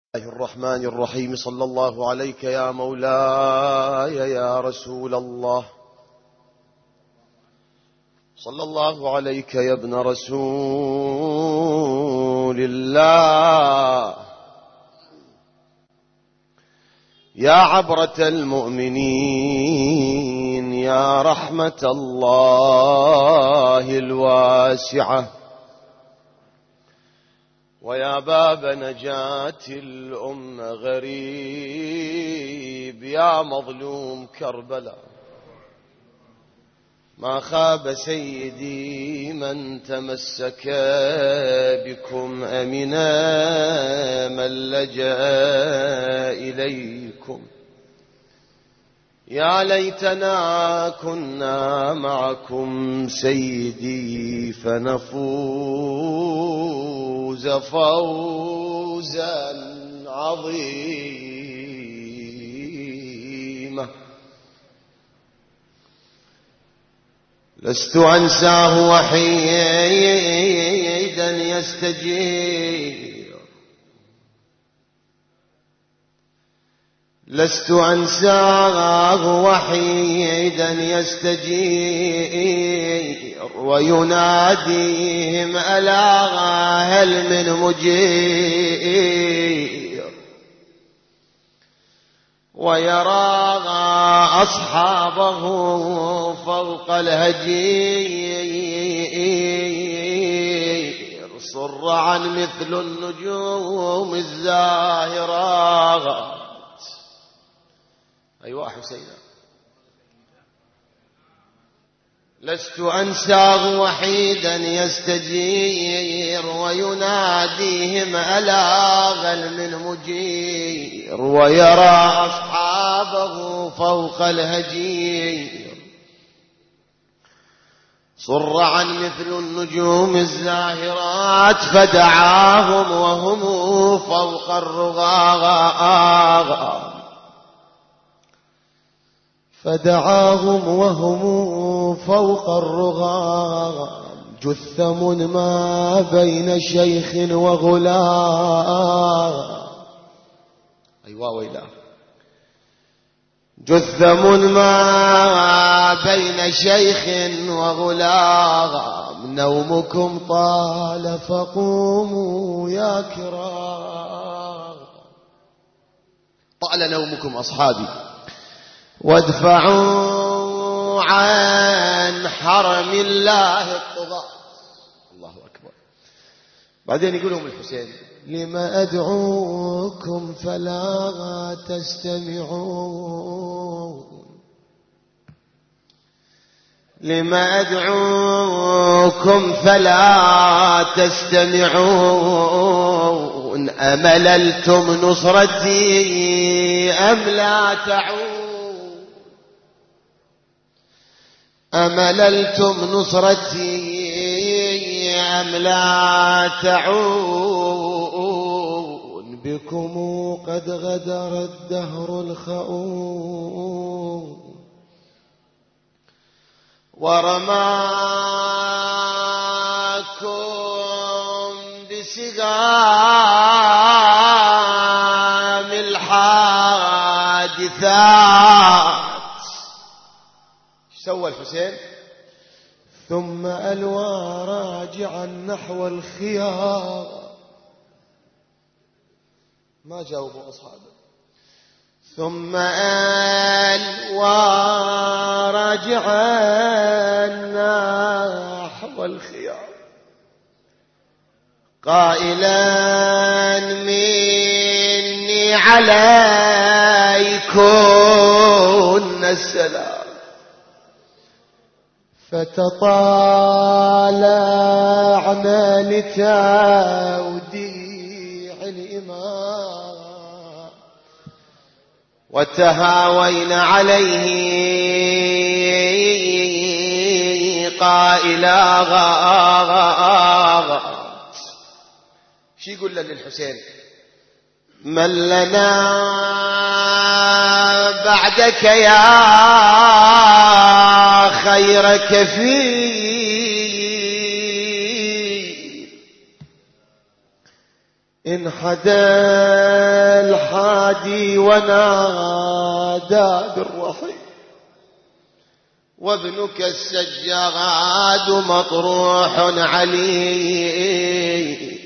الله الرحمن الرحيم. صلى الله عليك يا مولاي يا رسول الله، صلى الله عليك يا ابن رسول الله، يا عبرة المؤمنين، يا رحمة الله الواسعة، ويا باب نجاة الأمة غريب، يا مظلوم كربلاء. ما خاب سيدي من تمسك بكم، أمنا من لجأ إليكم. يا ليتنا كنا معكم سيدي، فنفوز فوزا عظيما. لست أنساه وحيدا يستجير، لست أنساه وحيدا يستجير، ويناديهم ألا هل من مجير، ويرى أصحابه فوق الهجير، صرعا مثل النجوم الزاهرات. أيوة حسينا. لست أنساه وحيدا يستجير، ويناديهم ألا هل من مجير، ويرى أصحابه فوق الهجير، صرعا مثل النجوم الزاهرات، فدعاهم وهم فوق الرغاغ، فدعاهم وهم فوق الرغام، جثم ما بين شيخ وغلام. أيوة ويلا. جثم ما بين شيخ وغلام، نومكم طال فقوموا يا كرام. طال نومكم أصحابي، وادفعوا عن حرم الله الطغاة. الله أكبر. بعدين يقول لهم الحسين: لما أدعوكم فلا تستمعون، لما أدعوكم فلا تستمعون، أمللتم نصرتي أم لا تعود، أمللتم نصرتي أم لا تعود، بكم قد غدر الدهر الخؤون، ورماكم بسقام الحادثات. سوى الحسين؟ ثم ألوى راجعا نحو الخيار. ما جاوبوا أصحابه. ثم ألوى راجعا نحو الخيار، قائلا مني عليكن السلام، فتطالعنا لتوديع الإمام، وتهاوينا عليه قائلا غاغات. شي يقول للحسين؟ من لنا بعدك يا خير كفيل، إن حدا ينادي ونادى بالرحيم، وابنك السجاد مطروح عليه،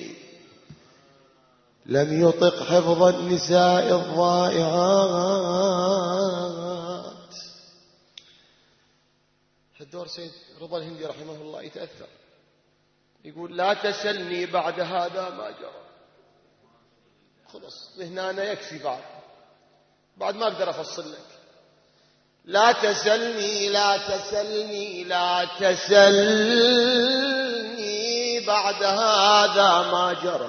لم يطق حفظ النساء الضائعات. الدور سيد رضا الهندي رحمه الله يتأثر، يقول لا تسلني بعد هذا ما جرى. خلص هنا يكفي، بعد ما أقدر أفصل لك. لا تسلني لا تسلني لا تسلني بعد هذا ما جرى،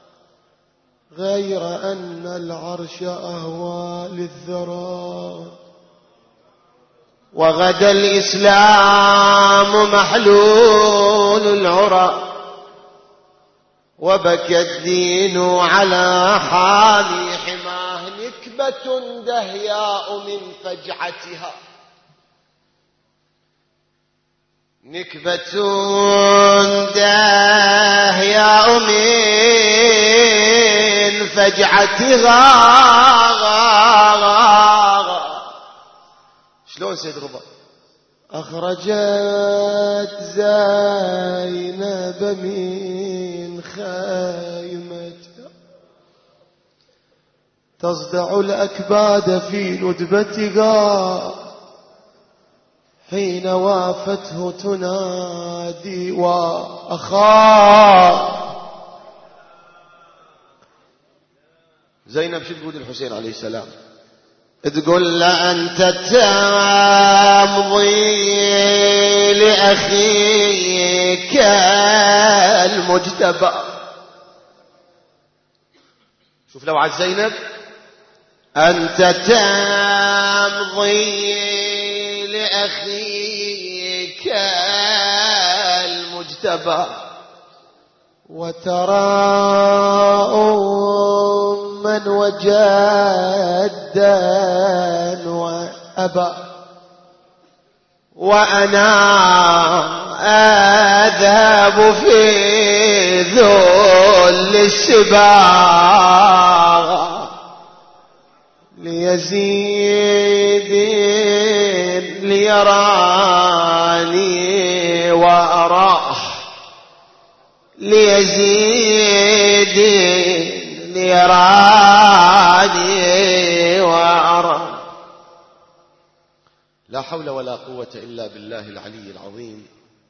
غير أن العرش أهوى للذرى، وغدا الإسلام محلول العرى، وبكى الدين على حال حماه، نكبة دهياء من فجعتها، نكبة دهياء من فجعتها. شلون سيد رضا؟ أخرجت زينب من خيمتها، تصدع الأكباد في ندبتها، حين وافته تنادي وأخاه. زينب شو تقول الحسين عليه السلام؟ تقول له أنت تمضي لأخيك المجتبى. شوف لو عاد زينب، أنت تمضي لأخيك المجتبى، وترى أما وجدا وأبا، وأنا أذهب في ذل السباع ليزيد ليراني وأراه، ليزيد ليراني وأراه. لا حول ولا قوة إلا بالله العلي العظيم.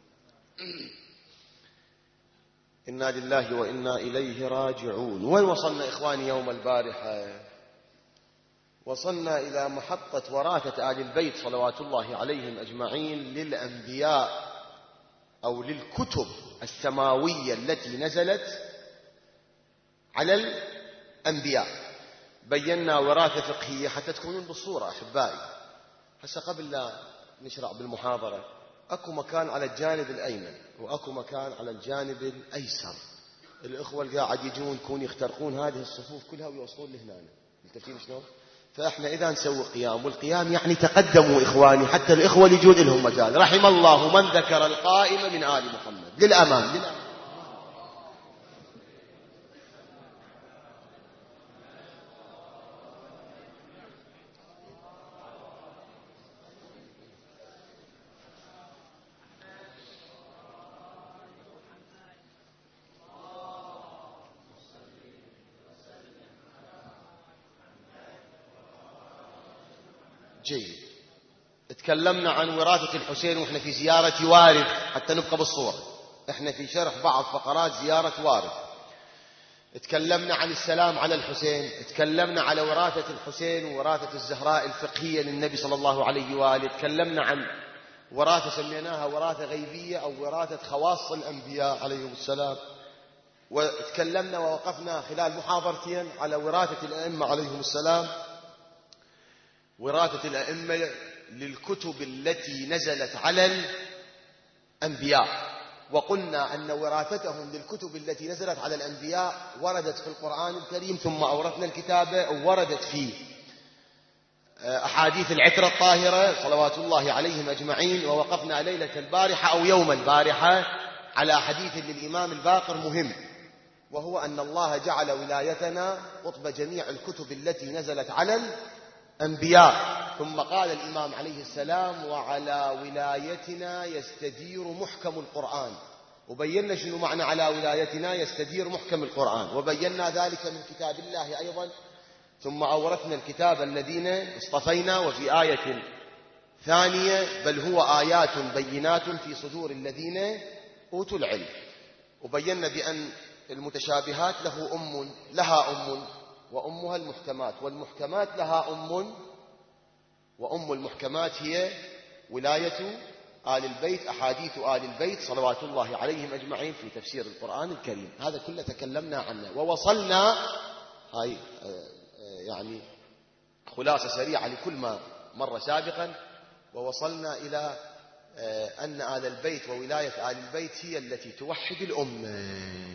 إنا لله وإنا إليه راجعون. وين وصلنا إخواني يوم البارحة؟ وصلنا إلى محطة وراثة آل البيت صلوات الله عليهم أجمعين للأنبياء أو للكتب السماوية التي نزلت على الأنبياء. بينا وراثة فقهية حتى تكونون بالصورة أحبائي. هسه قبل لا نشرع بالمحاضرة، أكو مكان على الجانب الأيمن وأكو مكان على الجانب الأيسر. الإخوة القاعد يجون يكون يخترقون هذه الصفوف كلها ويوصلون لهنا. ملتفين شلون؟ فإحنا إذا نسوي قيام، والقيام يعني تقدموا إخواني حتى الإخوة اللي يجون لهم مجال. رحم الله من ذكر القائمة من آل محمد. للأمام. جيد. تكلمنا عن وراثة الحسين وإحنا في زيارة وارث حتى نبقى بالصورة. إحنا في شرح بعض فقرات زيارة وارث. تكلمنا عن السلام على الحسين، تكلمنا على وراثة الحسين ووراثة الزهراء الفقهية للنبي صلى الله عليه وآله. تكلمنا عن وراثة سميناها وراثة غيبية أو وراثة خواص الأنبياء عليهم السلام. وتكلمنا ووقفنا خلال محاضرتين على وراثة الأئمة عليهم السلام، وراثة الأئمة للكتب التي نزلت على الأنبياء. وقلنا أن وراثتهم للكتب التي نزلت على الأنبياء وردت في القرآن الكريم، ثم أورثنا الكتابة، ووردت في أحاديث العترة الطاهرة صلوات الله عليهم أجمعين. ووقفنا ليلة البارحة أو يوم البارحة على حديث للإمام الباقر مهم، وهو أن الله جعل ولايتنا قطب جميع الكتب التي نزلت على الأنبياء. ثم قال الإمام عليه السلام: وعلى ولايتنا يستدير محكم القرآن. وبينا شنو معنى على ولايتنا يستدير محكم القرآن، وبينا ذلك من كتاب الله أيضا. ثم أورثنا الكتاب الذين اصطفينا، وفي آية ثانية: بل هو آيات بينات في صدور الذين أوتوا العلم. وبينا بأن المتشابهات لها أم وأمها المحكمات، والمحكمات لها أم، وأم المحكمات هي ولاية آل البيت، أحاديث آل البيت صلوات الله عليهم أجمعين في تفسير القرآن الكريم. هذا كله تكلمنا عنه، ووصلنا هاي يعني خلاصة سريعة لكل ما مر سابقا. ووصلنا إلى أن آل البيت وولاية آل البيت هي التي توحد الأمة،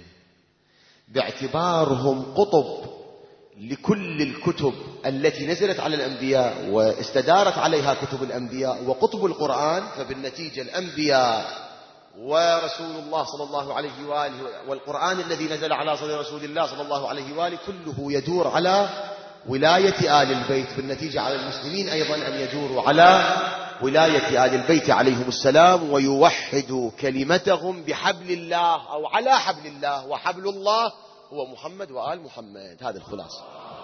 باعتبارهم قطب لكل الكتب التي نزلت على الأنبياء واستدارت عليها كتب الأنبياء وقطب القرآن. فبالنتيجة الأنبياء ورسول الله صلى الله عليه وآله والقرآن الذي نزل على صدر رسول الله صلى الله عليه وآله كله يدور على ولاية آل البيت. بالنتيجة على المسلمين أيضا أن يدوروا على ولاية آل البيت عليهم السلام، ويوحدوا كلمتهم بحبل الله أو على حبل الله، وحبل الله هو محمد وآل محمد. هذا الخلاصة.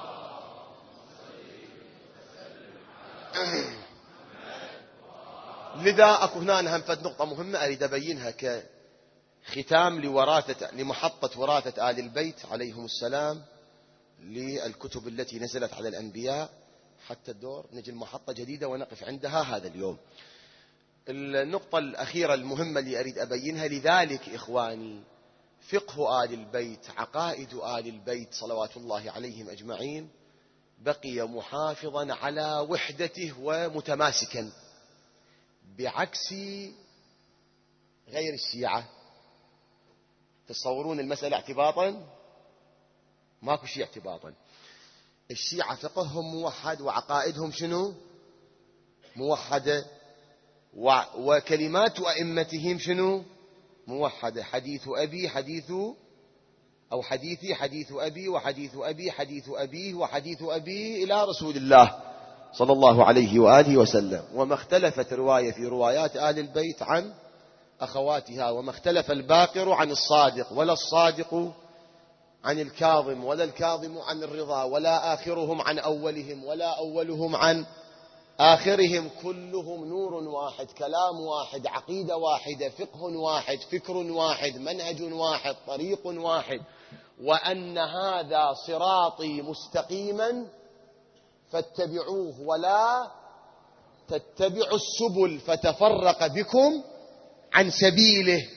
لذا أكو هنا فد نقطة مهمة أريد أبينها كختام لمحطة وراثة آل البيت عليهم السلام للكتب التي نزلت على الأنبياء حتى الدور نجي المحطة جديدة ونقف عندها هذا اليوم. النقطة الأخيرة المهمة اللي أريد أبينها: لذلك إخواني فقه آل البيت، عقائد آل البيت صلوات الله عليهم أجمعين بقي محافظا على وحدته ومتماسكا، بعكس غير الشيعة. تصورون المسألة اعتباطا؟ ماكو شيء اعتباطا. الشيعة فقههم موحد، وعقائدهم شنو؟ موحدة، وكلمات أئمتهم شنو؟ موحدة. حديث أبي حديث أو حديثي حديث أبي، وحديث أبي حديث أبيه، وحديث أبيه إلى رسول الله صلى الله عليه وآله وسلم. وما اختلفت رواية في روايات آل البيت عن أخواتها، وما اختلف الباقر عن الصادق، ولا الصادق عن الكاظم، ولا الكاظم عن الرضا، ولا آخرهم عن أولهم، ولا أولهم عن آخرهم. كلهم نور واحد، كلام واحد، عقيدة واحدة، فقه واحد، فكر واحد، منهج واحد، طريق واحد. وأن هذا صراطي مستقيما فاتبعوه، ولا تتبعوا السبل فتفرق بكم عن سبيله.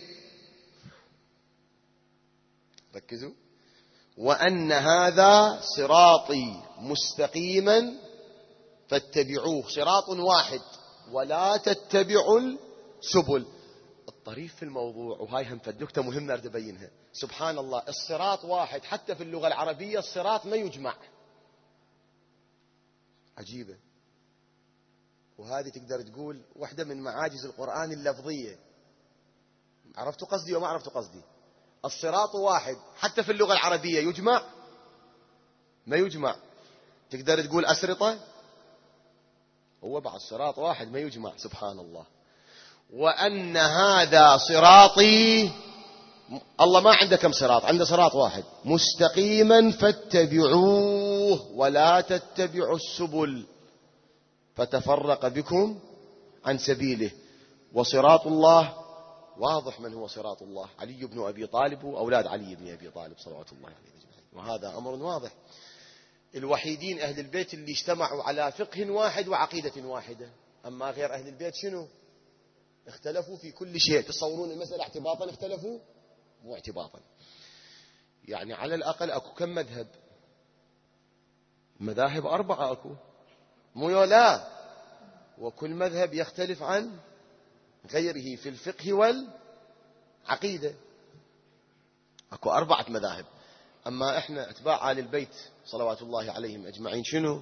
ركزوا: وأن هذا صراطي مستقيما فاتبعوه، صراط واحد، ولا تتبعوا السبل. الطريف في الموضوع، وهاي هم نكتة مهمة أريد أبينها. سبحان الله، الصراط واحد، حتى في اللغة العربية الصراط ما يجمع. عجيبة. وهذه تقدر تقول واحدة من معاجز القرآن اللفظية. عرفتوا قصدي وما عرفتوا قصدي؟ الصراط واحد، حتى في اللغة العربية يجمع؟ ما يجمع. تقدر تقول أسرطة؟ هو بعد الصراط واحد ما يجمع. سبحان الله. وأن هذا صراطي، الله ما عنده كم صراط، عنده صراط واحد، مستقيما فاتبعوه، ولا تتبعوا السبل فتفرق بكم عن سبيله. وصراط الله واضح من هو صراط الله: علي بن أبي طالب وأولاد علي بن أبي طالب صلوات الله عليه أجمعين. وهذا أمر واضح. الوحيدين أهل البيت اللي اجتمعوا على فقه واحد وعقيدة واحدة. أما غير أهل البيت شنو؟ اختلفوا في كل شيء. تصورون المسألة اعتباطا اختلفوا؟ مو اعتباطا. يعني على الأقل أكو كم مذهب؟ مذاهب 4 أكو، مو لا. وكل مذهب يختلف عن غيره في الفقه والعقيدة. أكو 4 مذاهب. أما إحنا أتباع آل البيت صلوات الله عليهم أجمعين شنو؟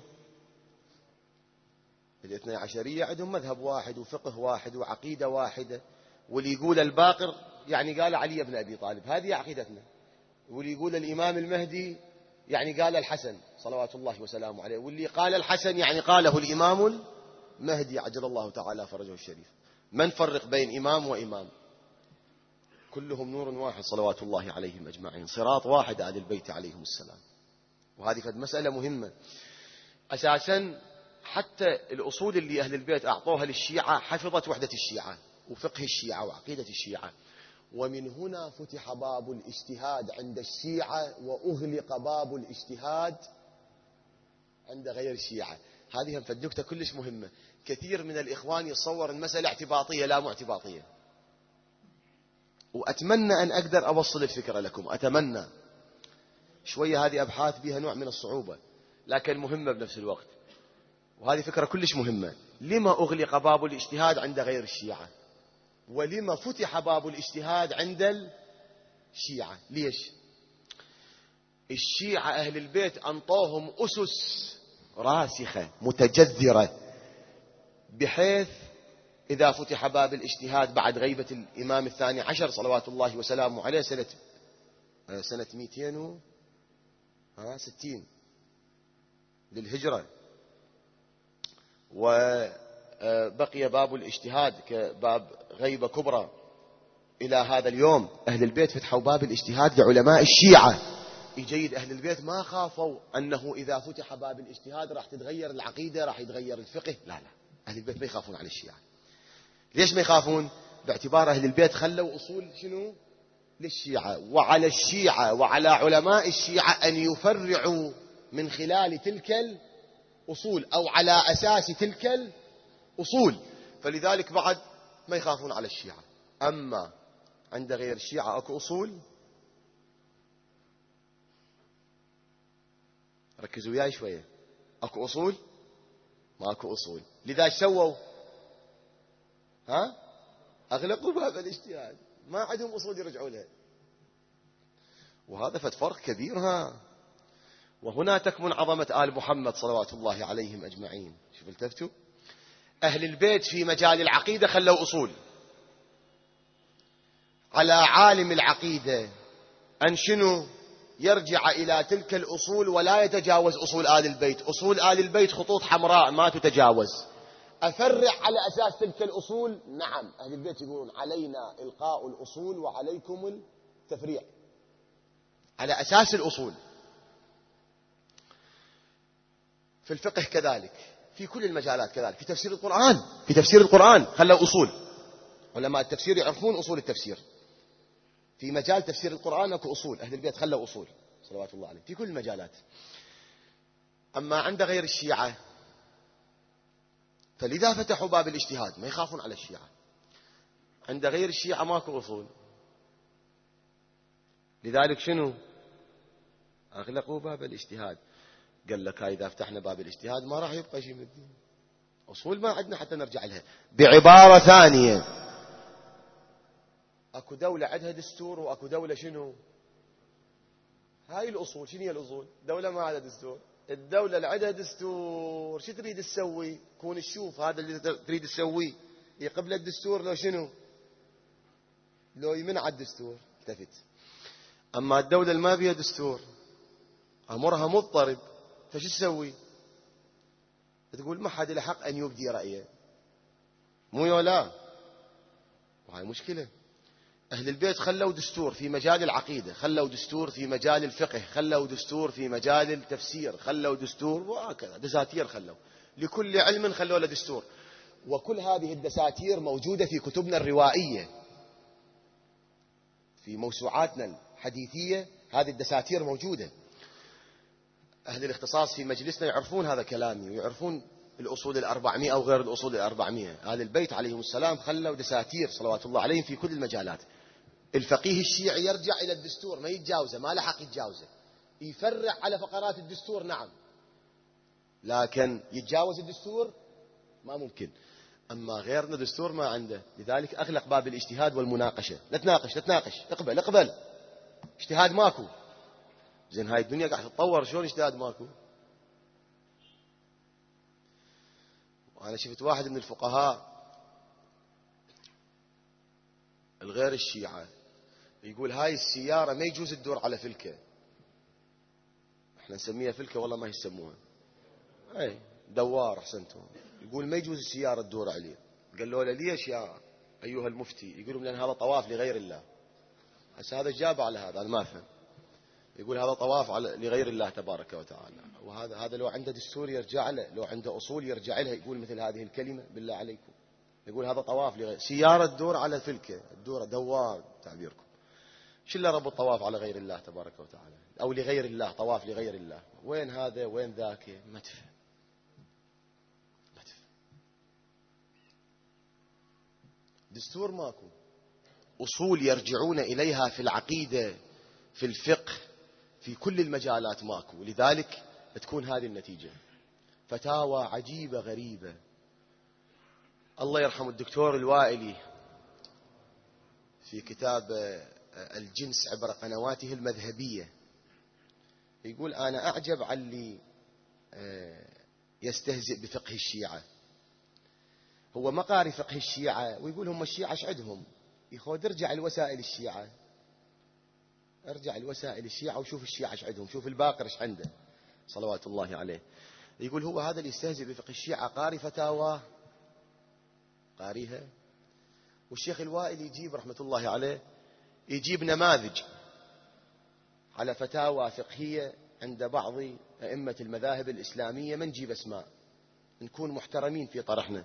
الاثنى عشرية عندهم مذهب واحد وفقه واحد وعقيدة واحدة. واللي يقول الباقر يعني قال علي بن أبي طالب، هذه عقيدتنا. واللي يقول الإمام المهدي يعني قال الحسن صلوات الله وسلامه عليه، واللي قال الحسن يعني قاله الإمام المهدي عجل الله تعالى فرجه الشريف. ما نفرق بين إمام وإمام، كلهم نور واحد صلوات الله عليهم أجمعين، صراط واحد آل البيت عليهم السلام. وهذه قد مسألة مهمة. أساسا حتى الأصول اللي أهل البيت أعطوها للشيعة حفظت وحدة الشيعة وفقه الشيعة وعقيدة الشيعة، ومن هنا فتح باب الاجتهاد عند الشيعة وأغلق باب الاجتهاد عند غير الشيعة. هذه النكتة كلش مهمة. كثير من الإخوان يتصور المسألة اعتباطية، لا مو اعتباطية، وأتمنى أن أقدر أوصل الفكرة لكم، أتمنى. شوية هذه أبحاث بها نوع من الصعوبة لكن مهمة بنفس الوقت، وهذه فكرة كلش مهمة. لما أغلق باب الاجتهاد عند غير الشيعة ولما فتح باب الاجتهاد عند الشيعة؟ ليش؟ الشيعة أهل البيت أنطوهم أسس راسخة متجذرة، بحيث إذا فتح باب الاجتهاد بعد غيبة الإمام الثاني عشر صلوات الله وسلامه عليه سنة 260 للهجرة، وبقي باب الاجتهاد كباب غيبة كبرى إلى هذا اليوم، أهل البيت فتحوا باب الاجتهاد لعلماء الشيعة. جيد، أهل البيت ما خافوا أنه إذا فتح باب الاجتهاد راح تتغير العقيدة، راح يتغير الفقه، لا لا، أهل البيت ما يخافون على الشيعة. ليش ما يخافون؟ باعتبار أهل البيت خلوا أصول شنو؟ للشيعة، وعلى الشيعة وعلى علماء الشيعة أن يفرعوا من خلال تلك الأصول أو على أساس تلك الأصول، فلذلك بعد ما يخافون على الشيعة. أما عند غير الشيعة أكو أصول، ركزوا وياي شوية، أكو أصول ما أكو أصول، لذا سووا أغلقوا باب الاجتهاد، ما عندهم أصول يرجعوا لها، وهذا فرق كبير. وهنا تكمن عظمة آل محمد صلوات الله عليهم أجمعين. شوف التفتوا، أهل البيت في مجال العقيدة خلوا أصول، على عالم العقيدة أن شنو؟ يرجع إلى تلك الأصول ولا يتجاوز أصول آل البيت. أصول آل البيت خطوط حمراء ما تتجاوز. أفرع على أساس تلك الأصول؟ نعم، أهل البيت يقولون علينا إلقاء الأصول وعليكم التفريع على أساس الأصول. في الفقه كذلك، في كل المجالات كذلك، في تفسير القرآن خلوا أصول، علماء التفسير يعرفون أصول التفسير. في مجال تفسير القرآن اكو أصول، أهل البيت خلوا أصول صلوات الله عليه في كل المجالات. أما عند غير الشيعة فلذا فتحوا باب الاجتهاد، ما يخافون على الشيعة. عند غير الشيعة ماكو أصول، لذلك شنو؟ أغلقوا باب الاجتهاد. قال لك إذا فتحنا باب الاجتهاد ما راح يبقى شيء من الدين، أصول ما عندنا حتى نرجع لها. بعبارة ثانية، أكو دولة عندها دستور وأكو دولة شنو؟ هاي الأصول. شنو هي الأصول؟ دولة ما عندها دستور، الدولة اللي عندها دستور شو تريد تسوي؟ كون تشوف هذا اللي تريد تسويه يقبل الدستور لو شنو؟ لو يمنع الدستور التفت. أما الدولة اللي ما بيها دستور أمرها مضطرب، فشو تسوي؟ تقول ما حد له حق أن يبدي رأيه، مو يولا، وهاي مشكلة. أهل البيت خلوا دستور في مجال العقيدة، خلوا دستور في مجال الفقه، خلوا دستور في مجال التفسير، خلوا دستور، وهكذا دساتير خلوا لكل علم خلوا له دستور. وكل هذه الدساتير موجودة في كتبنا الروائية، في موسوعاتنا الحديثية هذه الدساتير موجودة. أهل الاختصاص في مجلسنا يعرفون هذا كلامي ويعرفون الأصول 400 أو غير الأصول 400. أهل البيت عليهم السلام خلوا دساتير صلوات الله عليهم في كل المجالات. الفقيه الشيعي يرجع إلى الدستور، ما يتجاوزه، ما له حق يتجاوزه. يفرع على فقرات الدستور نعم، لكن يتجاوز الدستور ما ممكن. أما غيرنا دستور ما عنده، لذلك أغلق باب الاجتهاد والمناقشة. لا تناقش، اقبل. اجتهاد ماكو. زين هاي الدنيا قاعدة تتطور، شلون اجتهاد ماكو؟ وأنا شفت واحد من الفقهاء الغير الشيعة يقول هاي السيارة ما يجوز تدور على فلكة. احنا نسميها فلكة والله ما يسموها، اي دوار احسنتم. يقول ما يجوز السيارة تدور عليه. قالوا له ليش يا ايها المفتي؟ يقولون لان هذا طواف لغير الله. هسه هذا جاب على هذا، انا ما افهم. يقول هذا طواف لغير الله تبارك وتعالى، وهذا لو عنده دستور يرجع له، لو عنده اصول يرجع لها. يقول مثل هذه الكلمة بالله عليكم؟ يقول هذا طواف لغير سيارة تدور على فلكة، تدور دوار تعبيركم. شو اللي رب الطواف على غير الله تبارك وتعالى او لغير الله، طواف لغير الله؟ وين هذا وين ذاك؟ ما تفهم. دستور ماكو، أصول يرجعون إليها في العقيدة، في الفقه، في كل المجالات ماكو. لذلك تكون هذه النتيجة. فتاوى عجيبة غريبة. الله يرحم الدكتور الوائلي في كتاب الجنس عبر قنواته المذهبية يقول أنا أعجب على اللي يستهزئ بفقه الشيعة. هو ما قاري فقه الشيعة ويقول هم الشيعة ايش عندهم؟ يخود ارجع الوسائل الشيعة، ارجع الوسائل الشيعة وشوف الشيعة ايش عندهم، شوف الباقر ايش عنده صلوات الله عليه. يقول هو هذا اللي يستهزئ بفقه الشيعة قاري فتاوى، قاريها. والشيخ الوائل يجيب رحمة الله عليه يجيب نماذج على فتاوى فقهية عند بعض أئمة المذاهب الإسلامية. ما نجيب أسماء، نكون محترمين في طرحنا.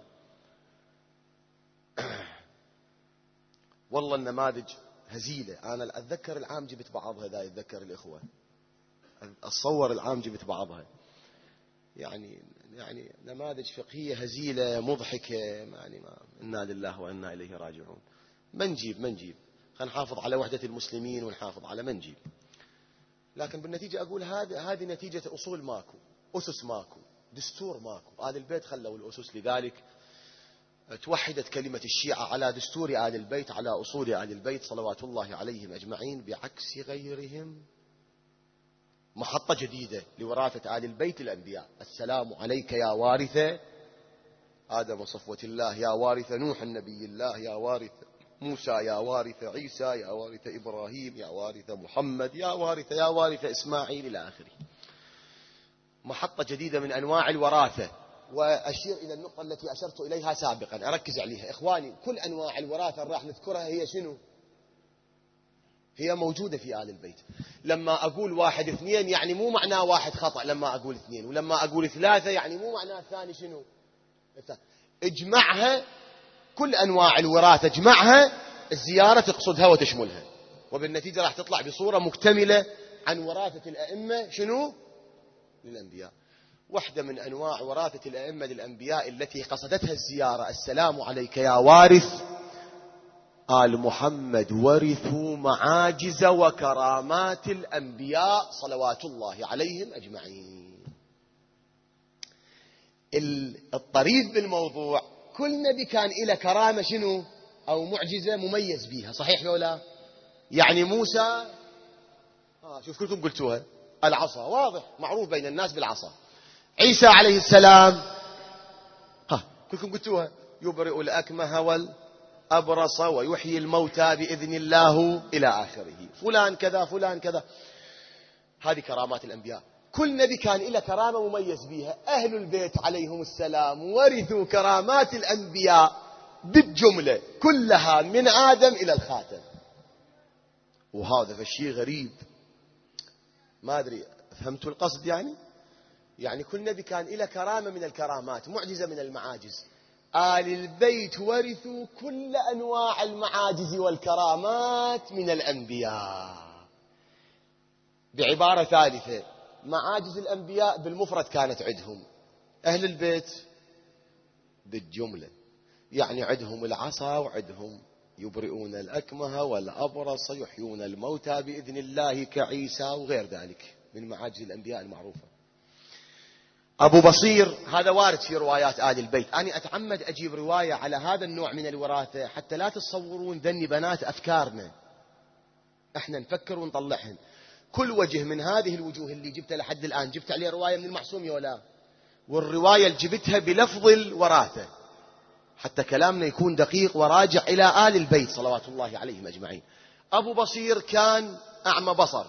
والله النماذج هزيلة. أنا أتذكر العام جبت بعضها، ذا يتذكر الإخوة، أتصور العام جبت بعضها. يعني نماذج فقهية هزيلة مضحكة. يعني ما إنا لله وإنا إليه راجعون. ما نجيب خلينا نحافظ على وحدة المسلمين ونحافظ على ما نجيب. لكن بالنتيجة أقول هذه نتيجة أصول ماكو، أسس ماكو، دستور ماكو. آل البيت خلوا الأسس. لذلك توحدت كلمة الشيعة على دستور آل البيت، على أصول آل البيت صلوات الله عليهم أجمعين، بعكس غيرهم. محطة جديدة لوراثة آل البيت الأنبياء. السلام عليك يا وارث آدم صفوة الله، يا وارث نوح النبي الله، يا وارث موسى، يا وارث عيسى، يا وارث إبراهيم، يا وارث محمد، يا وارث إسماعيل إلى آخره. محطة جديدة من أنواع الوراثة. وأشير إلى النقطة التي أشرت إليها سابقا، أركز عليها إخواني. كل أنواع الوراثة راح نذكرها هي شنو؟ هي موجودة في آل البيت. لما أقول 1 2 يعني مو معناه 1 خطأ لما أقول 2، ولما أقول 3 يعني مو معناه الثاني شنو؟ اجمعها، كل أنواع الوراثة اجمعها، الزيارة تقصدها وتشملها، وبالنتيجة راح تطلع بصورة مكتملة عن وراثة الأئمة شنو؟ للأنبياء. واحدة من أنواع وراثة الأئمة للأنبياء التي قصدتها الزيارة، السلام عليك يا وارث آل محمد، ورثوا معاجز وكرامات الأنبياء صلوات الله عليهم أجمعين. الطريف بالموضوع كل نبي كان إلى كرامة شنو؟ أو معجزة مميز بيها، صحيح لو لا؟ يعني موسى شوف كلكم قلتوها، العصا واضح معروف بين الناس بالعصا. عيسى عليه السلام كلكم قلتوها، يبرئ الأكمه والأبرص ويحيي الموتى بإذن الله إلى آخره. فلان كذا فلان كذا. هذه كرامات الأنبياء. كل نبي كان له كرامة مميز بها. أهل البيت عليهم السلام ورثوا كرامات الأنبياء بالجملة كلها من آدم إلى الخاتم. وهذا فشي غريب، ما أدري فهمتوا القصد؟ يعني كل نبي كان له كرامة من الكرامات، معجزة من المعاجز. آل البيت ورثوا كل أنواع المعاجز والكرامات من الأنبياء. بعبارة ثالثة، معاجز الأنبياء بالمفرد كانت عندهم، أهل البيت بالجملة. يعني عندهم العصا، وعندهم يبرئون الأكمه والأبرص، يحيون الموتى بإذن الله كعيسى وغير ذلك من معاجز الأنبياء المعروفة. أبو بصير هذا وارد في روايات آل البيت. أنا أتعمد أجيب رواية على هذا النوع من الوراثة حتى لا تتصورون ذني بنات أفكارنا، احنا نفكر ونطلعهن. كل وجه من هذه الوجوه اللي جبتها لحد الآن جبت عليه رواية من المعصوم ولا؟ والرواية اللي جبتها بلفظ الوراثة حتى كلامنا يكون دقيق وراجع إلى آل البيت صلوات الله عليهم أجمعين. أبو بصير كان أعمى بصر،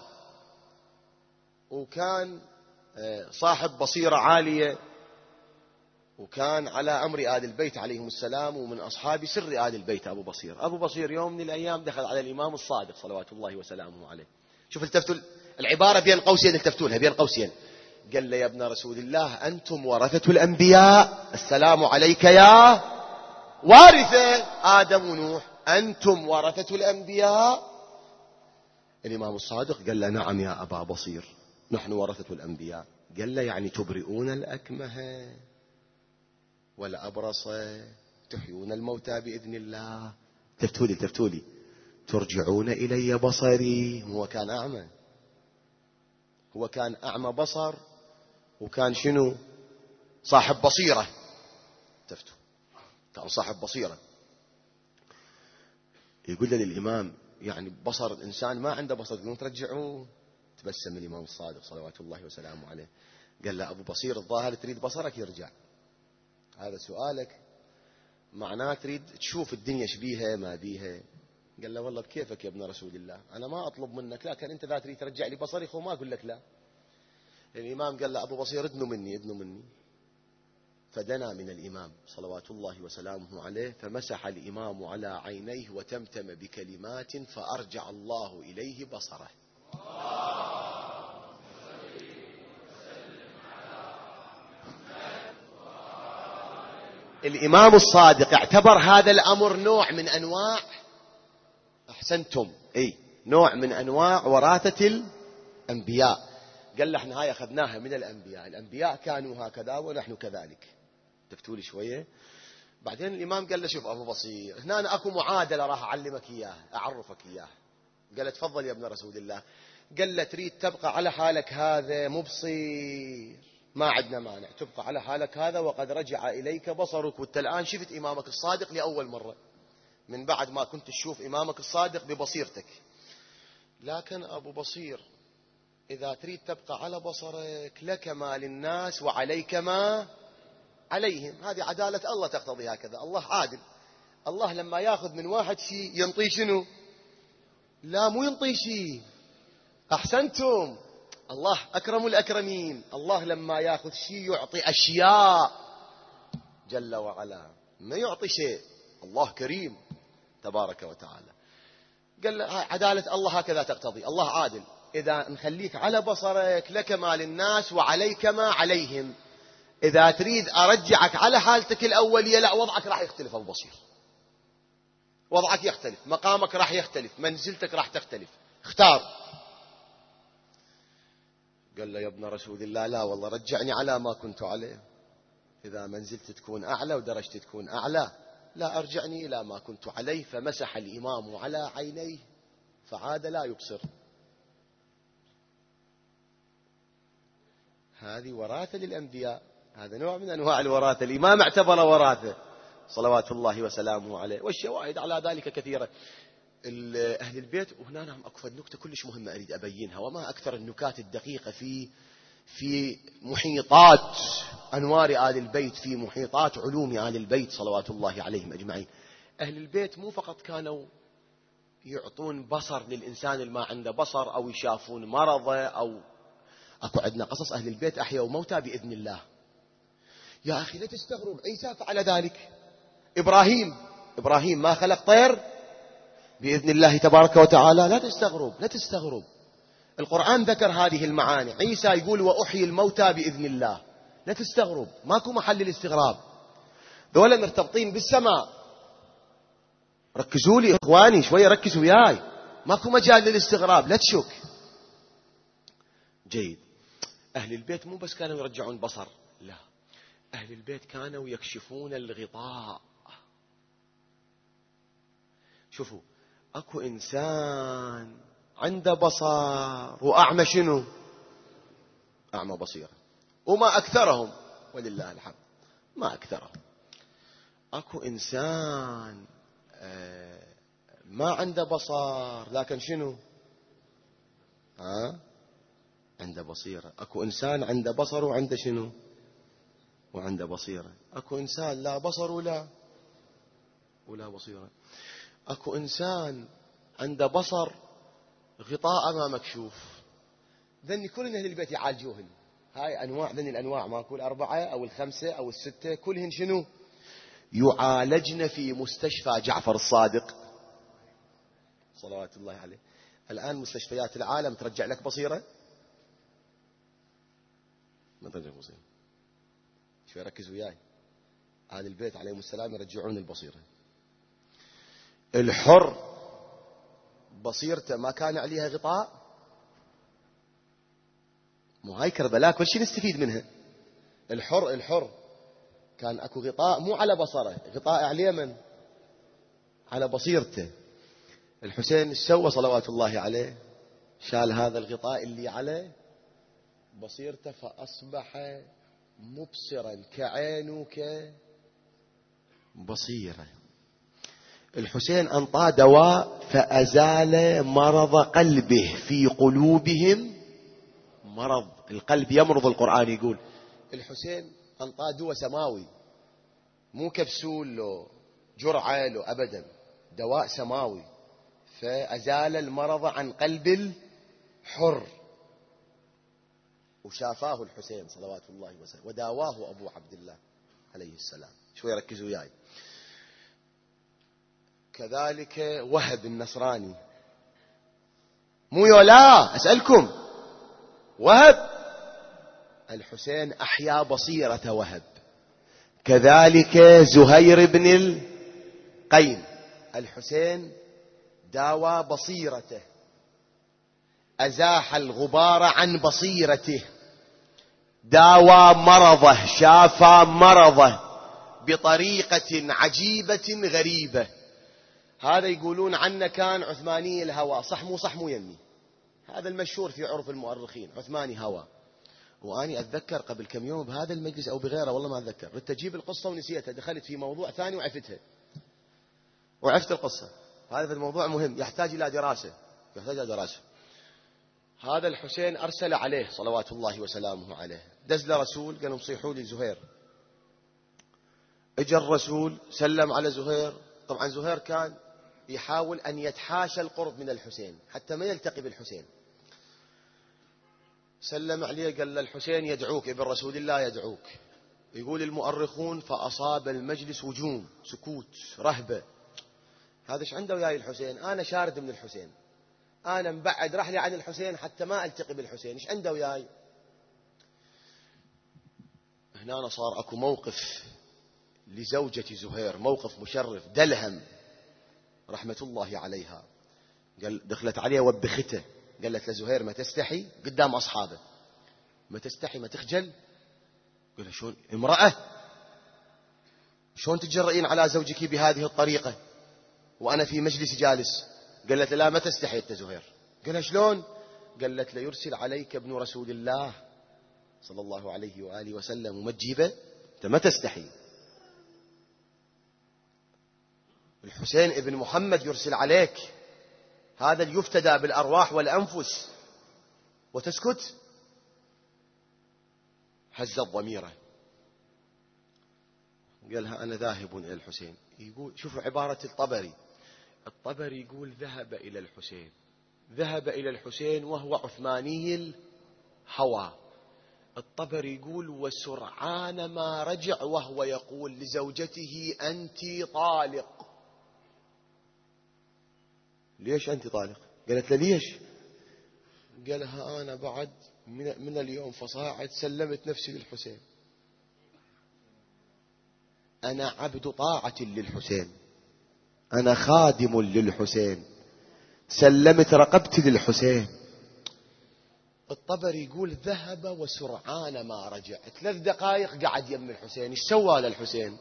وكان صاحب بصيرة عالية، وكان على أمر آل البيت عليهم السلام، ومن أصحاب سر آل البيت أبو بصير. أبو بصير يوم من الأيام دخل على الإمام الصادق صلوات الله وسلامه عليه. شوف التفتوا العبارة بين قوسين، التفتولها بين قوسين. قال له: يا ابن رسول الله، أنتم ورثة الأنبياء، السلام عليك يا وارثة آدم ونوح، أنتم ورثة الأنبياء. الإمام الصادق قال له: نعم يا أبا بصير، نحن ورثة الأنبياء. قال له: يعني تبرئون الأكمه والأبرص، تحيون الموتى بإذن الله. تفتولي ترجعون إلي بصري. هو كان أعمى، هو كان أعمى بصر، وكان شنو؟ صاحب بصيرة. تفتوا، كان صاحب بصيرة. يقول للإمام: يعني بصر الإنسان ما عنده بصر، تقولون ترجعوه؟ تبسم الإمام الصادق صلوات الله وسلامه عليه، قال له: أبو بصير، الظاهر تريد بصرك يرجع، هذا سؤالك، معناه تريد تشوف الدنيا شبيها ما بيها. قال له: والله بكيفك يا ابن رسول الله، أنا ما أطلب منك، لكن أنت ذا تريد ترجع لي بصري ما أقول لك لا. الإمام قال له: أبو بصير، ادنوا مني. فدنا من الإمام صلوات الله وسلامه عليه، فمسح الإمام على عينيه وتمتم بكلمات، فأرجع الله إليه بصره. الإمام الصادق اعتبر هذا الأمر نوع من أنواع، أحسنتم، نوع من أنواع وراثة الأنبياء. قال له: احنا هاي أخذناها من الأنبياء، الأنبياء كانوا هكذا ونحن كذلك. تفتولي شوية. بعدين الإمام قال له: شوف أبو بصير، هنا أنا أكو معادلة راح أعلمك إياها، أعرفك إياها. قال له: تفضل يا ابن رسول الله. قال له: تريد تبقى على حالك هذا مبصير، ما عندنا مانع، تبقى على حالك هذا، وقد رجع إليك بصرك، وانت الآن شفت إمامك الصادق لأول مرة، من بعد ما كنت تشوف إمامك الصادق ببصيرتك. لكن أبو بصير، إذا تريد تبقى على بصرك، لك ما للناس وعليك ما عليهم. هذه عدالة الله تقتضي هكذا، الله عادل. الله لما ياخذ من واحد شيء ينطي شنو؟ لا، مو ينطي شيء، أحسنتم، الله أكرم الأكرمين. الله لما ياخذ شيء يعطي أشياء جل وعلا، ما يعطي شيء. الله كريم تبارك وتعالى. قال له: عدالة الله هكذا تقتضي، الله عادل. إذا نخليك على بصرك، لك ما للناس وعليك ما عليهم. إذا تريد أرجعك على حالتك الأولية، لا، وضعك راح يختلف أبو بصير، وضعك يختلف، مقامك راح يختلف، منزلتك راح تختلف، اختار. قال له: يا ابن رسول الله، لا والله، رجعني على ما كنت عليه. إذا منزلتي تكون أعلى ودرجتي تكون أعلى، لا، أرجعني إلى ما كنت عليه. فمسح الإمام على عينيه فعاد لا يبصر. هذه وراثة للأنبياء، هذا نوع من أنواع الوراثة. الإمام اعتبر وراثة صلوات الله وسلامه عليه، والشواهد على ذلك كثيرة. أهل البيت، وهنا نعم أكو نكتة كلش مهمة أريد أبينها، وما أكثر النكات الدقيقة في محيطات أنوار آل البيت، في محيطات علوم آل البيت صلوات الله عليهم أجمعين. أهل البيت مو فقط كانوا يعطون بصر للإنسان اللي ما عنده بصر، أو يشافون مرضه، أو أكو عندنا قصص أهل البيت أحيوا موتى بإذن الله. يا أخي لا تستغرب، عيسى فعل ذلك، إبراهيم ما خلق طير بإذن الله تبارك وتعالى. لا تستغرب، القرآن ذكر هذه المعاني. عيسى يقول: وأحيي الموتى بإذن الله. لا تستغرب، ماكو محل الاستغراب، ذولا مرتبطين بالسماء. ركزوا لي إخواني شوية، ركزوا وياي، ماكو مجال للاستغراب، لا تشك. جيد. أهل البيت مو بس كانوا يرجعون بصر، لا، أهل البيت كانوا يكشفون الغطاء. شوفوا، أكو إنسان عنده بصر وأعمى شنو؟ أعمى بصيرة، وما أكثرهم ولله الحمد، ما أكثرهم. أكو إنسان ما عنده بصر لكن شنو؟ عنده بصيرة. أكو إنسان عنده بصر وعنده شنو؟ وعنده بصيرة. أكو إنسان لا بصر ولا بصيرة. أكو إنسان عنده بصر غطاء ما مكشوف. ذني كل أهل البيت يعالجوهن. هاي أنواع، ذني الأنواع ما أقول 4 أو 5 أو 6، كلهن شنو؟ يعالجن في مستشفى جعفر الصادق صلوات الله عليه. الآن مستشفيات العالم ترجع لك بصيرة؟ ما ترجع بصيرة. شوي ركز وياي. أهل البيت عليهم السلام يرجعون البصيرة. الحر بصيرته ما كان عليها غطاء، مو هاي كربلاء كل شيء نستفيد منها. الحر كان اكو غطاء مو على بصره، غطاء عليه من؟ على بصيرته. الحسين ايش سوى صلوات الله عليه؟ شال هذا الغطاء اللي على بصيرته فأصبح مبصرا كعين كبصيرة. الحسين أنطى دواء فأزال مرض قلبه، في قلوبهم مرض. القلب يمرض، القرآن يقول. الحسين أنطى دواء سماوي، مو كبسول له جرعة له أبدا، دواء سماوي، فأزال المرض عن قلب الحر. وشافاه الحسين صلوات الله وسلم، وداواه أبو عبد الله عليه السلام. شوي ركزوا وياي. كذلك وهب النصراني، مو يولا أسألكم، وهب الحسين أحيا بصيرة وهب. كذلك زهير بن القيم، الحسين داوى بصيرته، أزاح الغبار عن بصيرته، داوى مرضه، شافى مرضه بطريقة عجيبة غريبة. هذا يقولون عنه كان عثماني الهوى، صح مو يمي؟ هذا المشهور في عرف المؤرخين، عثماني هوى. وأني أتذكر قبل كم يوم بهذا المجلس أو بغيره والله ما أتذكر، ردت أجيب القصة ونسيتها، دخلت في موضوع ثاني وعفت القصة. هذا الموضوع مهم، يحتاج إلى دراسة. هذا الحسين أرسل عليه صلوات الله وسلامه عليه، دز له رسول قالوا صيحوا لي زهير. اجى الرسول سلم على زهير. طبعا زهير كان يحاول أن يتحاشى القرب من الحسين حتى ما يلتقي بالحسين. سلم عليه قال له الحسين يدعوك، ابن رسول الله يدعوك. يقول المؤرخون فأصاب المجلس هجوم، سكوت، رهبة. هذا ايش عنده وياي الحسين؟ أنا شارد من الحسين، أنا مبعد رحلي عن الحسين حتى ما ألتقي بالحسين، ايش عنده وياي؟ هنا صار أكو موقف لزوجة زهير، موقف مشرف. دلهم رحمة الله عليها، قال دخلت عليه وبخته، قالت لزهير ما تستحي قدام أصحابه، ما تستحي ما تخجل؟ قال شلون امرأة، شلون تتجرئين على زوجك بهذه الطريقة وأنا في مجلس جالس؟ قالت لا ما تستحي أنت زهير. قال شلون؟ قالت ليرسل عليك ابن رسول الله صلى الله عليه وآله وسلم وما تجيبه، أنت ما تستحي. الحسين ابن محمد يرسل عليك، هذا اللي يفتدى بالأرواح والأنفس، وتسكت؟ هز ضميره، قالها أنا ذاهب إلى الحسين. يقول شوفوا عبارة الطبري يقول ذهب إلى الحسين وهو عثماني الهوى. الطبري يقول وسرعان ما رجع وهو يقول لزوجته أنت طالق. ليش أنت طالق؟ قالت له ليش؟ قالها أنا بعد من اليوم فصاعد سلمت نفسي للحسين، أنا عبد طاعة للحسين، أنا خادم للحسين، سلمت رقبتي للحسين. الطبري يقول ذهب وسرعان ما رجع، 3 دقائق قعد يم الحسين. ايش سوى للحسين؟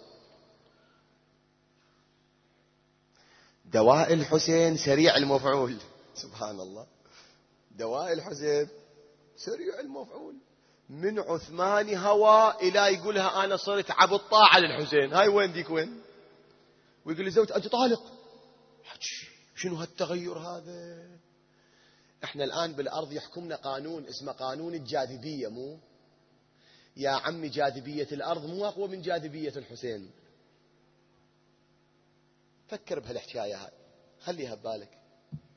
دواء الحسين سريع المفعول، سبحان الله، دواء الحسين سريع المفعول. من عثمان هوى إلى يقولها أنا صرت عبد طاعة للحسين. هاي وين ديك وين؟ ويقول لزوجته أنت طالق. شنو هالتغير هذا؟ احنا الآن بالأرض يحكمنا قانون اسمه قانون الجاذبية، مو يا عمي جاذبية الأرض مو أقوى من جاذبية الحسين. فكر بهالحكاية هاي، خليها ببالك.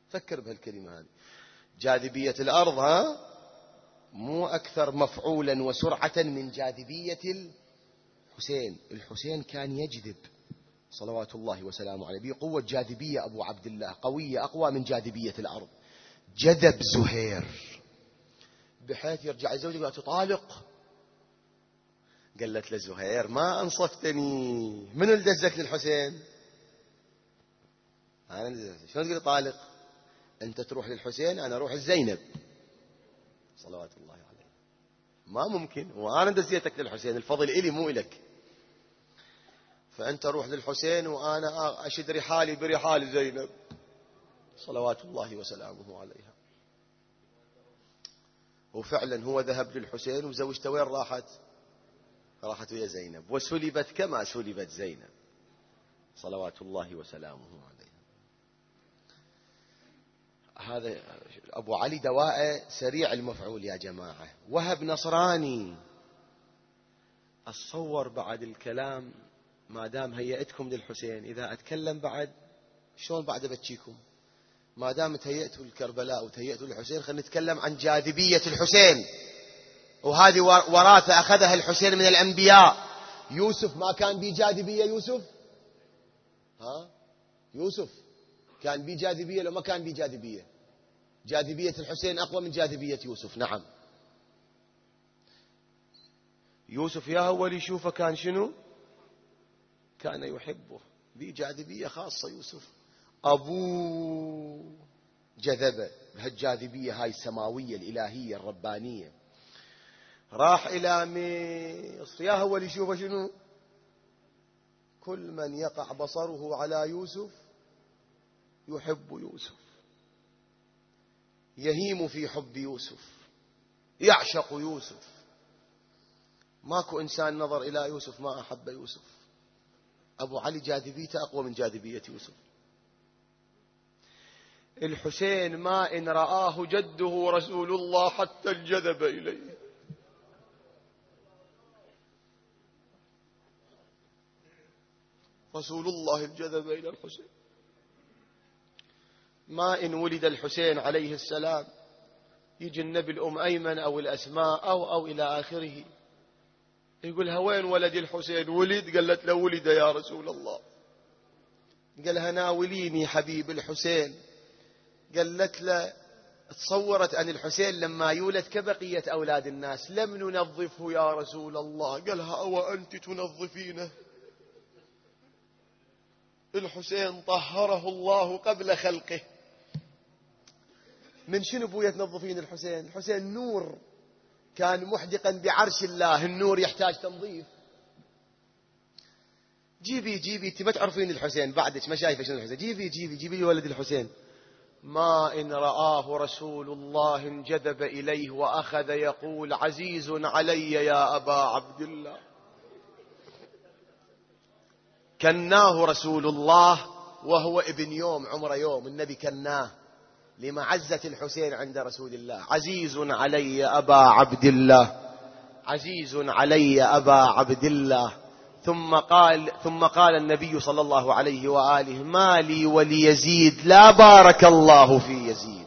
فكر بهالكلمة هذه. جاذبية الأرض مو أكثر مفعولا وسرعة من جاذبية الحسين. الحسين كان يجذب صلوات الله وسلامه عليه بقوة جاذبية أبو عبد الله قوية أقوى من جاذبية الأرض. جذب زهير بحيث يرجع الزوج يقول تطالق. قالت لزهير ما أنصفتني، من اللي دزك للحسين؟ شلون تقول طالق؟ أنت تروح للحسين أنا أروح لزينب صلوات الله عليه. ما ممكن، وأنا دزيتك للحسين، الفضل إلي مو إلك. فأنت روح للحسين وأنا أشد رحالي برحال زينب صلوات الله وسلامه عليها. وفعلا هو ذهب للحسين وزوجته وين راحت؟ راحت ويا زينب، وسلبت كما سلبت زينب صلوات الله وسلامه عليها. هذا أبو علي دواء سريع المفعول يا جماعة. وهب نصراني. أتصور بعد الكلام ما دام هيئتكم للحسين، إذا أتكلم بعد شلون بعد بتشيكم؟ ما دام تهيئتوا لكربلاء وتهيئتوا للحسين، خلينا نتكلم عن جاذبية الحسين. وهذه وراثة أخذها الحسين من الأنبياء. يوسف ما كان بيه جاذبية؟ يوسف كان بيه جاذبية لو ما كان بيه جاذبية؟ جاذبية الحسين أقوى من جاذبية يوسف. نعم. يوسف يا أول يشوفه كان شنو؟ كان يحبه بجاذبية خاصة. يوسف أبوه جذبه بهالجاذبية هاي السماوية الإلهية الربانية. راح إلى مصر يا أول يشوفه شنو؟ كل من يقع بصره على يوسف يحب يوسف، يهيم في حب يوسف، يعشق يوسف. ماكو إنسان نظر إلى يوسف ما أحب يوسف. أبو علي جاذبيته أقوى من جاذبية يوسف. الحسين ما إن رآه جده رسول الله حتى انجذب إليه. رسول الله انجذب إلى الحسين. ما إن ولد الحسين عليه السلام يجي النبي الأم أيمن أو الأسماء أو إلى آخره، يقولها وين ولد الحسين؟ ولد؟ قالت له ولد يا رسول الله. قالها ناوليني حبيب الحسين. قالت له تصورت أن الحسين لما يولد كبقية أولاد الناس لم ننظفه يا رسول الله. قالها أو أنت تنظفينه؟ الحسين طهره الله قبل خلقه. من شنو بويا تنظفين الحسين؟ الحسين نور كان محدقا بعرش الله، النور يحتاج تنظيف. جيبي انت ما تعرفين الحسين بعدك، ما شايفه شنو الحسين. جيبي لي ولد الحسين. ما إن رآه رسول الله انجذب إليه وأخذ يقول عزيز علي يا أبا عبد الله. كناه رسول الله وهو ابن يوم عمره يوم، النبي كناه لمعزة الحسين عند رسول الله. عزيز علي أبا عبد الله، عزيز علي أبا عبد الله. ثم قال النبي صلى الله عليه وآله ما لي وليزيد لا بارك الله في يزيد.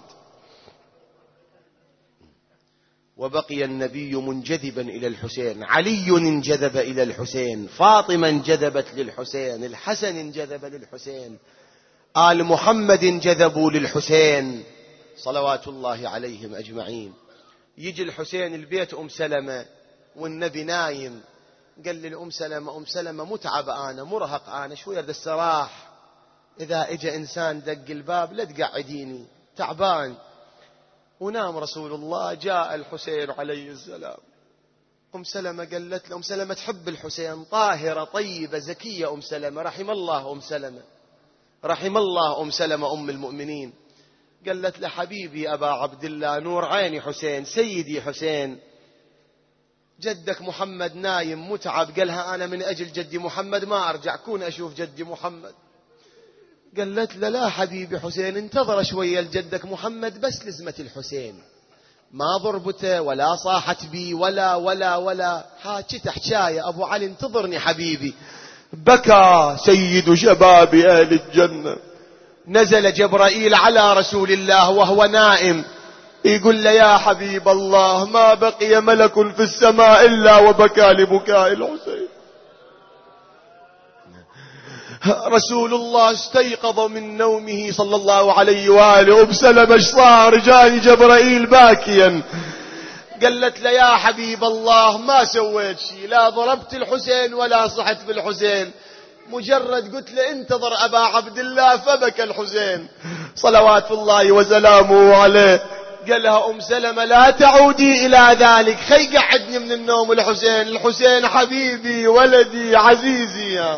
وبقي النبي منجذبا إلى الحسين. علي انجذب إلى الحسين، فاطمة انجذبت للحسين، الحسن انجذب للحسين، آل محمد انجذبوا للحسين صلوات الله عليهم أجمعين. يجي الحسين البيت أم سلمة والنبي نايم. قال للأم سلمة أم سلمة متعب أنا مرهق أنا شوية أريد السراح. إذا إجا إنسان دق الباب لا تقعديني تعبان. ونام رسول الله. جاء الحسين عليه السلام. أم سلمة قالت له، أم سلمة تحب الحسين طاهرة طيبة زكية. أم سلمة رحم الله أم سلمة، رحم الله أم سلمة أم المؤمنين. قالت له حبيبي أبا عبد الله نور عيني حسين سيدي حسين، جدك محمد نايم متعب. قالها أنا من أجل جدي محمد ما أرجع كون أشوف جدي محمد. قالت له لا حبيبي حسين انتظر شوية لجدك محمد بس لزمة الحسين، ما ضربته ولا صاحت بي ولا حاجته حكاية. أبو علي انتظرني حبيبي. بكى سيد شباب أهل الجنة نزل جبرائيل على رسول الله وهو نائم، يقول له يا حبيب الله ما بقي ملك في السماء إلا وبكى لبكاء الحسين. رسول الله استيقظ من نومه صلى الله عليه وآله وبسلم ايش صار، جاني جبرائيل باكيا. قالت له يا حبيب الله ما سويت شيء، لا ضربت الحسين ولا صحت بالحسين، مجرد قلت له انتظر أبا عبد الله فبكى الحسين صلوات الله وسلامه عليه. قالها أم سلمة لا تعودي إلى ذلك، خي قعدني من النوم الحسين، الحسين حبيبي ولدي عزيزي.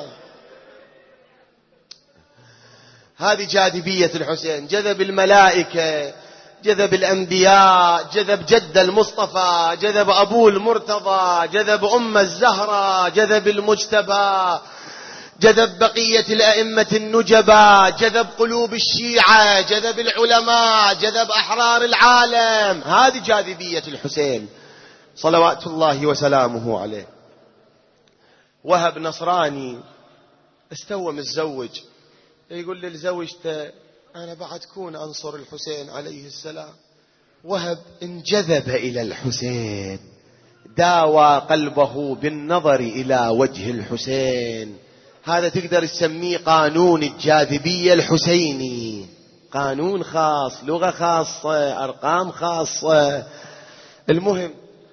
هذه جاذبية الحسين، جذب الملائكة، جذب الأنبياء، جذب جد المصطفى، جذب أبوه المرتضى، جذب أم الزهرة، جذب المجتبى، جذب بقية الأئمة النجبا، جذب قلوب الشيعة، جذب العلماء، جذب أحرار العالم. هذه جاذبية الحسين صلوات الله وسلامه عليه. وهب نصراني استوى متزوج، يقول لزوجته أنا بعد كون أنصر الحسين عليه السلام. وهب انجذب إلى الحسين، داوى قلبه بالنظر إلى وجه الحسين. هذا تقدر تسميه قانون الجاذبية الحسيني، قانون خاص، لغة خاصة، أرقام خاصة. المهم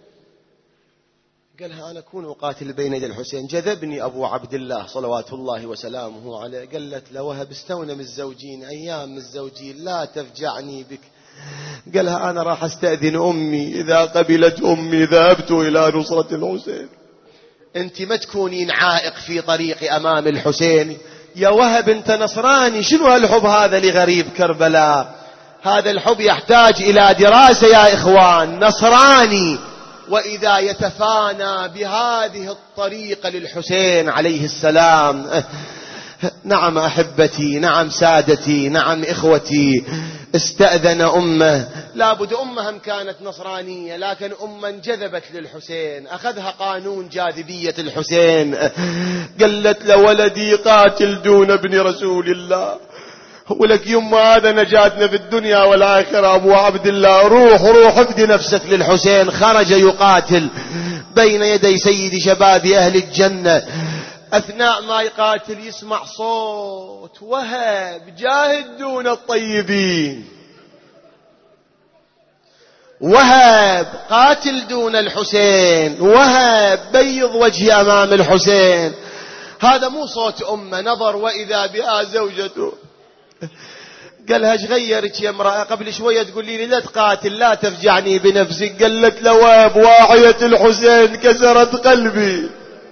قالها أنا أكون أقاتل بين يدي الحسين، جذبني أبو عبد الله صلوات الله وسلامه عليه. قالت له وهب استونا متزوجين، أيام متزوجين، لا تفجعني بك. قالها أنا راح أستأذن أمي، إذا قبلت أمي ذهبت إلى نصرة الحسين. أنت ما تكونين عائق في طريق أمام الحسين. يا وهب أنت نصراني، شنو هالحب هذا لغريب كربلاء؟ هذا الحب يحتاج إلى دراسة يا إخوان. نصراني وإذا يتفانى بهذه الطريقة للحسين عليه السلام. نعم أحبتي، نعم سادتي، نعم إخوتي، استأذن أمه، لابد أمهم كانت نصرانية، لكن أمه انجذبت للحسين، أخذها قانون جاذبية الحسين. قالت له ولدي قاتل دون ابن رسول الله، ولك يما هذا نجاتنا في الدنيا والآخرة. أبو عبد الله روح افدي نفسك للحسين. خرج يقاتل بين يدي سيد شباب أهل الجنة. أثناء ما يقاتل يسمع صوت وهب جاهد دون الطيبين، وهب قاتل دون الحسين، وهب بيض وجهي أمام الحسين. هذا مو صوت أمه. نظر وإذا بها زوجته. قالها ايش غيرك يا امرأة؟ قبل شوية تقول لي لا تقاتل، لا تفجعني بنفسك. قالت له وهب واعية الحسين كسرت قلبي.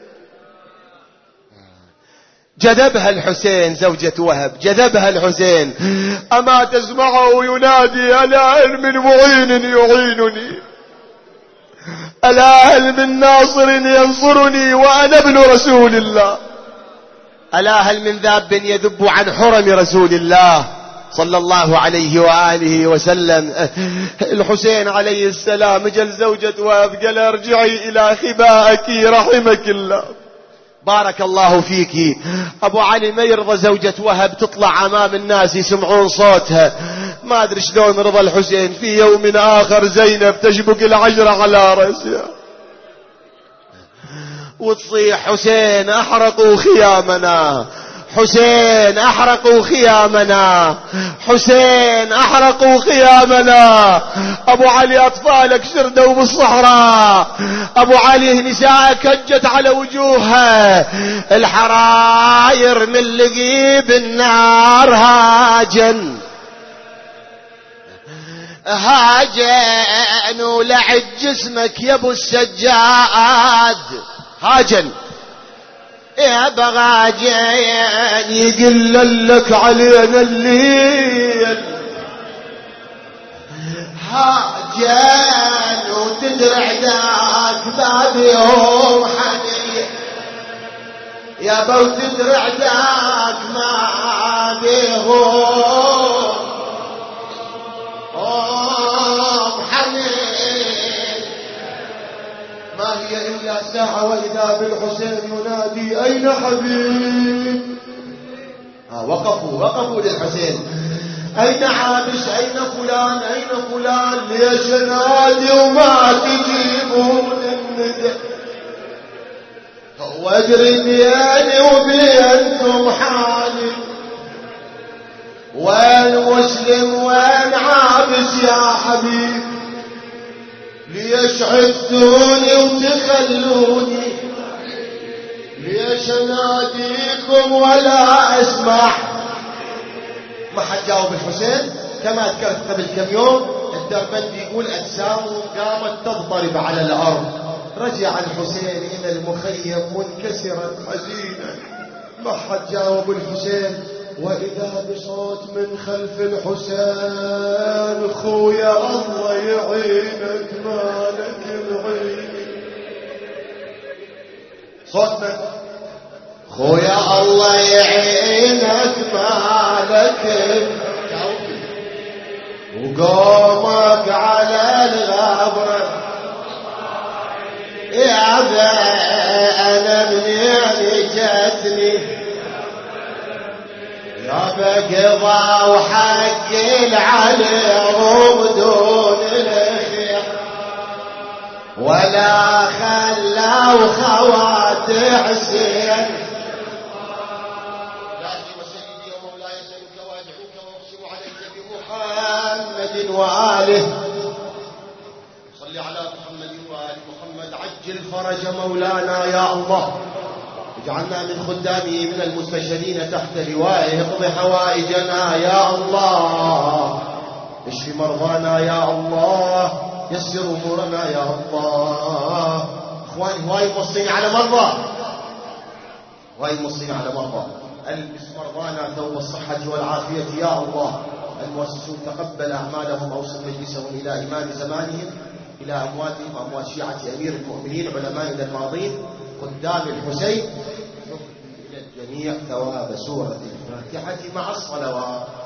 جذبها الحسين، زوجة وهب جذبها الحسين. أما تسمعه ينادي ألا هل من معين يعينني، ألا هل من ناصر ينصرني وأنا ابن رسول الله، ألا هل من ذاب يذب عن حرم رسول الله صلى الله عليه وآله وسلم. الحسين عليه السلام جل زوجة وهب قال ارجعي إلى خبائك رحمك الله، بارك الله فيك. أبو علي ما يرضى زوجة وهب تطلع أمام الناس يسمعون صوتها. ما أدري شلون رضى الحسين. في يوم آخر زينب تشبك العجرة على رأسها وتصيح حسين أحرقوا خيامنا، حسين أحرقوا خيامنا، حسين أحرقوا خيامنا. أبو علي أطفالك شردوا بالصحراء، أبو علي نساءك هجت على وجوهها، الحراير من لقيب النار هاجن هاجن ولعد جسمك يا ابو السجاد هاجن يا بغاجين يقل لك علينا الليل هاجين وتدرع ذاك بابيهم حنين يا بو تدرع ذاك ما بيهم حنين. ما هي إلا ساعة وإذا بالحسين ينادي أين حبيب وقفوا للحسين. أين عابس؟ أين فلان؟ أين فلان؟ ليش نادي وما تجيبون الندى؟ هو أدري بيني وبينكم حالي، وين مسلم وين عابس يا حبيب؟ ليش عدتوني وتخلوني؟ ليش اناديكم ولا اسمع؟ ما حد جاوب الحسين. كما ذكرت قبل كم يوم الدربندي يقول اجسامهم قامت تضطرب على الارض. رجع الحسين الى المخيم منكسرا حزينا. ما حد جاوب الحسين. واذا بصوت من خلف الحسين: خويا الله يعينك مالك العين. صوتنا: خويا الله يعينك مالك، وقومك على الغبر يا ذا انا منين جتني يا بقضى وحق العليهم دون الخير، ولا خلوا خوات حسين. لازم سيدي ومولاي اسالك وادعوك واقسم عليك بمحمد واله. صل على محمد وال محمد. عجل فرج مولانا يا الله، اجعلنا من خدامه من المستشهدين تحت لوائه. اقض حوائجنا يا الله، اشف مرضانا يا الله، يسر امورنا يا الله. اخواني هواي موصين على مرضى، هواي موصين على مرضى. البس مرضانا ثوب الصحه والعافيه يا الله. المؤسسون تقبل اعمالهم، اوصل مجلسهم الى امام زمانهم، الى امواتهم واموات شيعه امير المؤمنين علمائنا الماضين قدام الحسين. إلى الجميع ثواب سورة الفاتحة مع الصلوات.